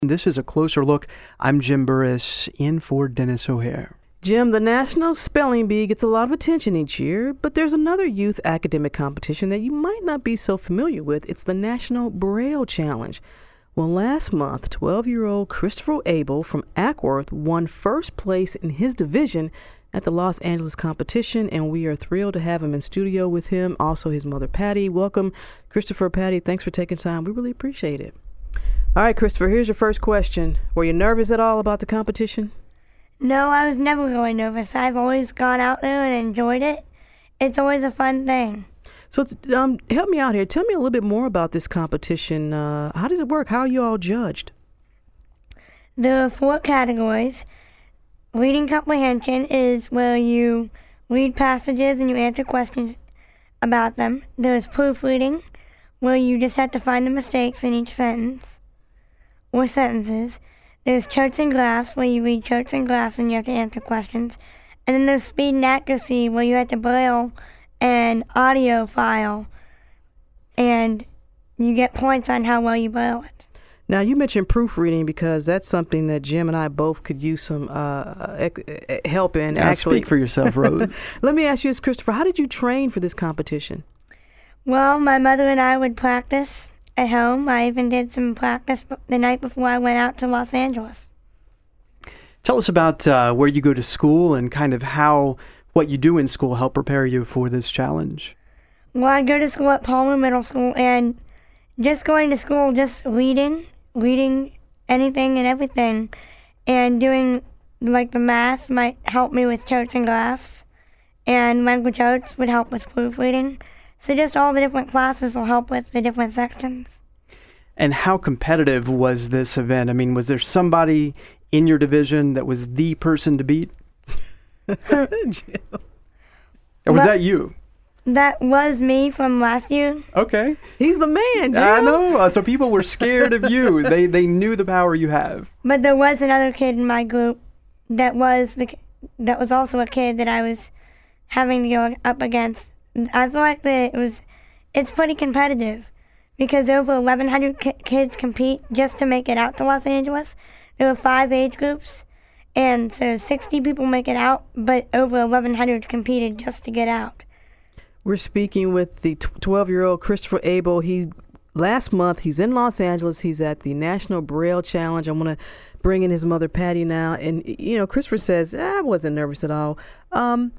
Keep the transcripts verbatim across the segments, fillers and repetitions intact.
This is A Closer Look. I'm Jim Burris, in for Dennis O'Hare. Jim, the National Spelling Bee gets a lot of attention each year, but there's another youth academic competition that you might not be so familiar with. It's the National Braille Challenge. Well, last month, twelve-year-old Christopher Abel from Ackworth won first place in his division at the Los Angeles competition, and we are thrilled to have him in studio with him, also his mother, Patty. Welcome, Christopher, Patty. Thanks for taking time. We really appreciate it. All right, Christopher, here's your first question. Were you nervous at all about the competition? No, I was never really nervous. I've always gone out there and enjoyed it. It's always a fun thing. So it's, um, help me out here. Tell me a little bit more about this competition. Uh, how does it work? How are you all judged? There are four categories. Reading comprehension is where you read passages and you answer questions about them. There's proofreading, where you just have to find the mistakes in each sentence or sentences. There's charts and graphs, where you read charts and graphs and you have to answer questions. And then there's speed and accuracy, where you have to braille an audio file and you get points on how well you braille it. Now, you mentioned proofreading because that's something that Jim and I both could use some uh, help in. Yeah, actually, speak for yourself, Rose. Let me ask you this, Christopher. How did you train for this competition? Well, my mother and I would practice at home. I even did some practice the night before I went out to Los Angeles. Tell us about uh, where you go to school and kind of how what you do in school help prepare you for this challenge. Well, I go to school at Palmer Middle School, and just going to school, just reading, reading anything and everything, and doing like the math might help me with charts and graphs, and language arts would help with proofreading. So just all the different classes will help with the different sections. And how competitive was this event? I mean, was there somebody in your division that was the person to beat? Or was well, that you? That was me from last year. Okay. He's the man, Jim. I know. Uh, so people were scared of you. They they knew the power you have. But there was another kid in my group that was the that was also a kid that I was having to go up against. I feel like that it was, it's pretty competitive because over eleven hundred ki- kids compete just to make it out to Los Angeles. There are five age groups, and so sixty people make it out, but over eleven hundred competed just to get out. We're speaking with the twelve-year-old Christopher Abel. He last month he's in Los Angeles. He's at the National Braille Challenge. I want to bring in his mother Patty now, and you know Christopher says ah, I wasn't nervous at all. Um,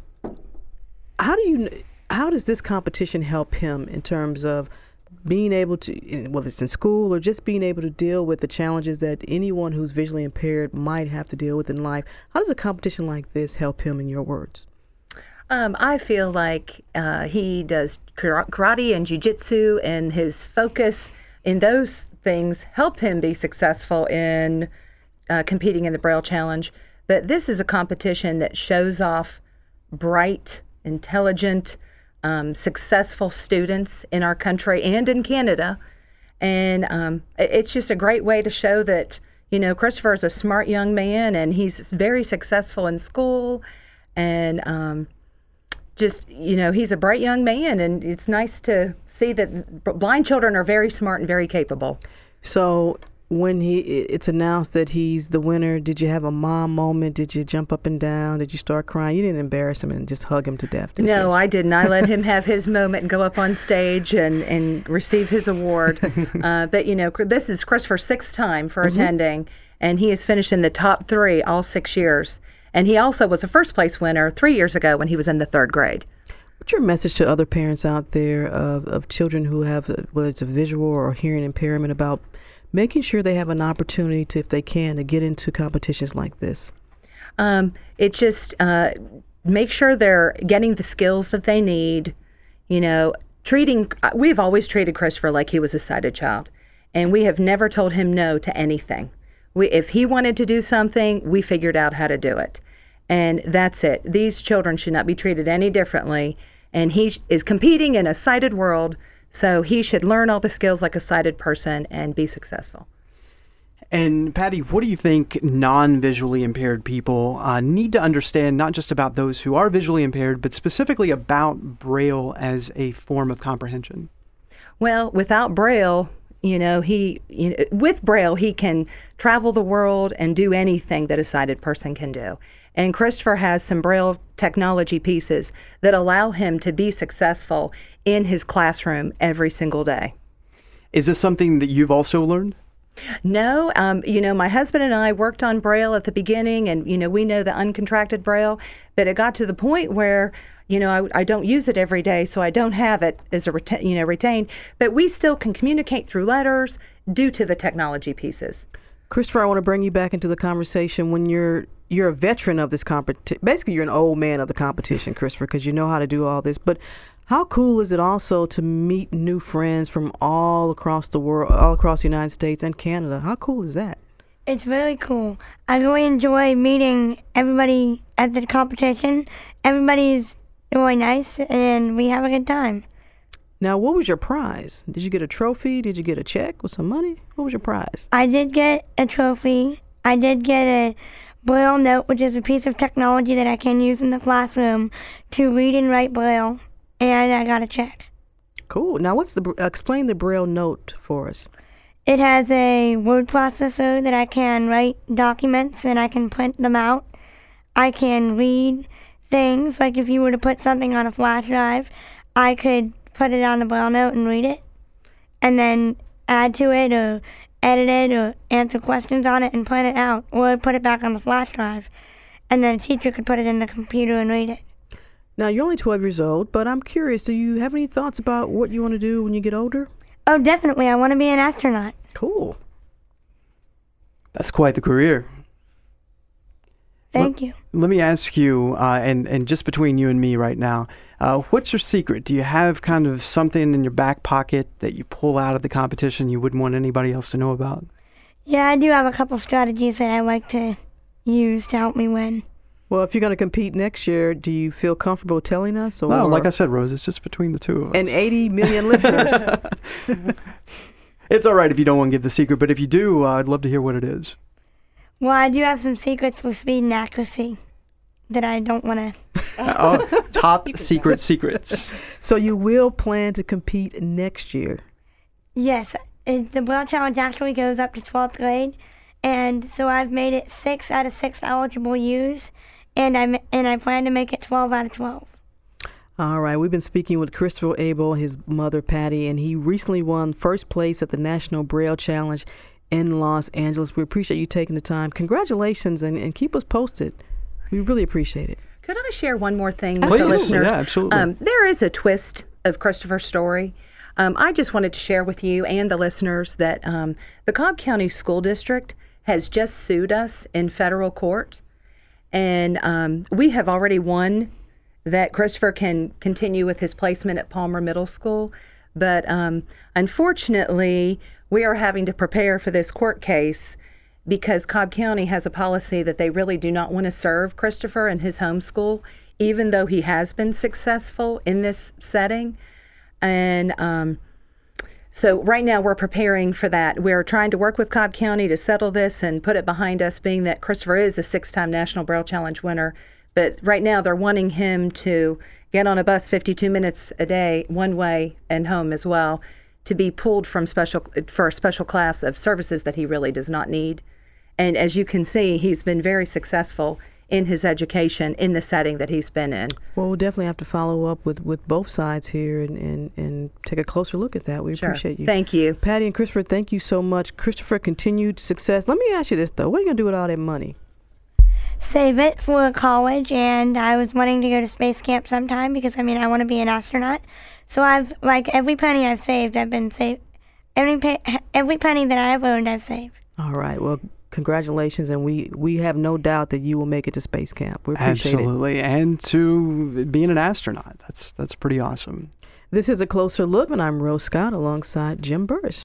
how do you? How does this competition help him in terms of being able to, whether it's in school or just being able to deal with the challenges that anyone who's visually impaired might have to deal with in life? How does a competition like this help him, in your words? Um, I feel like uh, he does karate and jiu-jitsu, and his focus in those things help him be successful in uh, competing in the Braille Challenge. But this is a competition that shows off bright, intelligent, Um, successful students in our country and in Canada. And um, it's just a great way to show that, you know, Christopher is a smart young man and he's very successful in school. And um, just, you know, he's a bright young man. And it's nice to see that blind children are very smart and very capable. So when he it's announced that he's the winner, did you have a mom moment? Did you jump up and down? Did you start crying? You didn't embarrass him and just hug him to death, did No, you? I didn't. I let him have his moment and go up on stage and, and receive his award. Uh, but, you know, this is Christopher's sixth time for mm-hmm. attending, and he has finished in the top three all six years. And he also was a first place winner three years ago when he was in the third grade. What's your message to other parents out there of, of children who have, whether it's a visual or hearing impairment, about making sure they have an opportunity to, if they can, to get into competitions like this? Um, it just uh, make sure they're getting the skills that they need. You know, treating, we've always treated Christopher like he was a sighted child, and we have never told him no to anything. We, if he wanted to do something, we figured out how to do it. And that's it. These children should not be treated any differently. And he is competing in a sighted world, so he should learn all the skills like a sighted person and be successful. And Patty, what do you think non-visually impaired people uh, need to understand, not just about those who are visually impaired, but specifically about Braille as a form of comprehension? Well, without Braille, You know, he you know, with Braille, he can travel the world and do anything that a sighted person can do. And Christopher has some Braille technology pieces that allow him to be successful in his classroom every single day. Is this something that you've also learned? No, um, you know, my husband and I worked on Braille at the beginning, and, you know, we know the uncontracted Braille, but it got to the point where, you know, I, I don't use it every day, so I don't have it as a, reta- you know, retained, but we still can communicate through letters due to the technology pieces. Christopher, I want to bring you back into the conversation when you're you're a veteran of this competition. Basically, you're an old man of the competition, Christopher, because you know how to do all this. But how cool is it also to meet new friends from all across the world, all across the United States and Canada? How cool is that? It's very cool. I really enjoy meeting everybody at the competition. Everybody's really nice, and we have a good time. Now, what was your prize? Did you get a trophy? Did you get a check with some money? What was your prize? I did get a trophy. I did get a Braille note, which is a piece of technology that I can use in the classroom to read and write Braille, and I got a check. Cool. Now, what's the uh, explain the Braille note for us? It has a word processor that I can write documents and I can print them out. I can read things, like if you were to put something on a flash drive, I could put it on the Braille note and read it, and then add to it or edit it or answer questions on it and print it out, or put it back on the flash drive, and then a teacher could put it in the computer and read it. Now, you're only twelve years old, but I'm curious, do you have any thoughts about what you want to do when you get older? Oh, definitely. I want to be an astronaut. Cool. That's quite the career. Thank let, you. Let me ask you, uh, and, and just between you and me right now, uh, what's your secret? Do you have kind of something in your back pocket that you pull out of the competition you wouldn't want anybody else to know about? Yeah, I do have a couple strategies that I like to use to help me win. Well, if you're going to compete next year, do you feel comfortable telling us? Or No, like I said, Rose, it's just between the two of us. And eighty million listeners. It's all right if you don't want to give the secret, but if you do, uh, I'd love to hear what it is. Well, I do have some secrets for speed and accuracy that I don't want to... Oh, top secret secrets. So you will plan to compete next year? Yes, it, the Braille Challenge actually goes up to twelfth grade, and so I've made it six out of six eligible U's, and I and I plan to make it twelve out of twelve. All right, we've been speaking with Christopher Abel, his mother Patty, and he recently won first place at the National Braille Challenge in Los Angeles. We appreciate you taking the time. Congratulations, and, and keep us posted. We really appreciate it. Could I share one more thing with Please. the listeners? Yeah, absolutely. Um, there is a twist of Christopher's story. Um, I just wanted to share with you and the listeners that um, the Cobb County School District has just sued us in federal court, and um, we have already won that Christopher can continue with his placement at Palmer Middle School. But um, unfortunately, we are having to prepare for this court case because Cobb County has a policy that they really do not want to serve Christopher in his home school, even though he has been successful in this setting. And um, so right now we're preparing for that. We're trying to work with Cobb County to settle this and put it behind us, being that Christopher is a six-time National Braille Challenge winner. But right now they're wanting him to get on a bus fifty-two minutes a day, one way and home as well, to be pulled from special for a special class of services that he really does not need. And as you can see, he's been very successful in his education in the setting that he's been in. Well, we'll definitely have to follow up with, with both sides here and, and, and take a closer look at that. We Sure. appreciate you. Thank you. Patty and Christopher, thank you so much. Christopher, continued success. Let me ask you this, though. What are you going to do with all that money? Save it for college, and I was wanting to go to space camp sometime because, I mean, I want to be an astronaut. So I've, like, every penny I've saved, I've been saved. Every, pe- every penny that I've earned, I've saved. All right. Well, congratulations, and we, we have no doubt that you will make it to space camp. We appreciate Absolutely. it. And to being an astronaut. That's, that's pretty awesome. This is A Closer Look, and I'm Rose Scott alongside Jim Burris.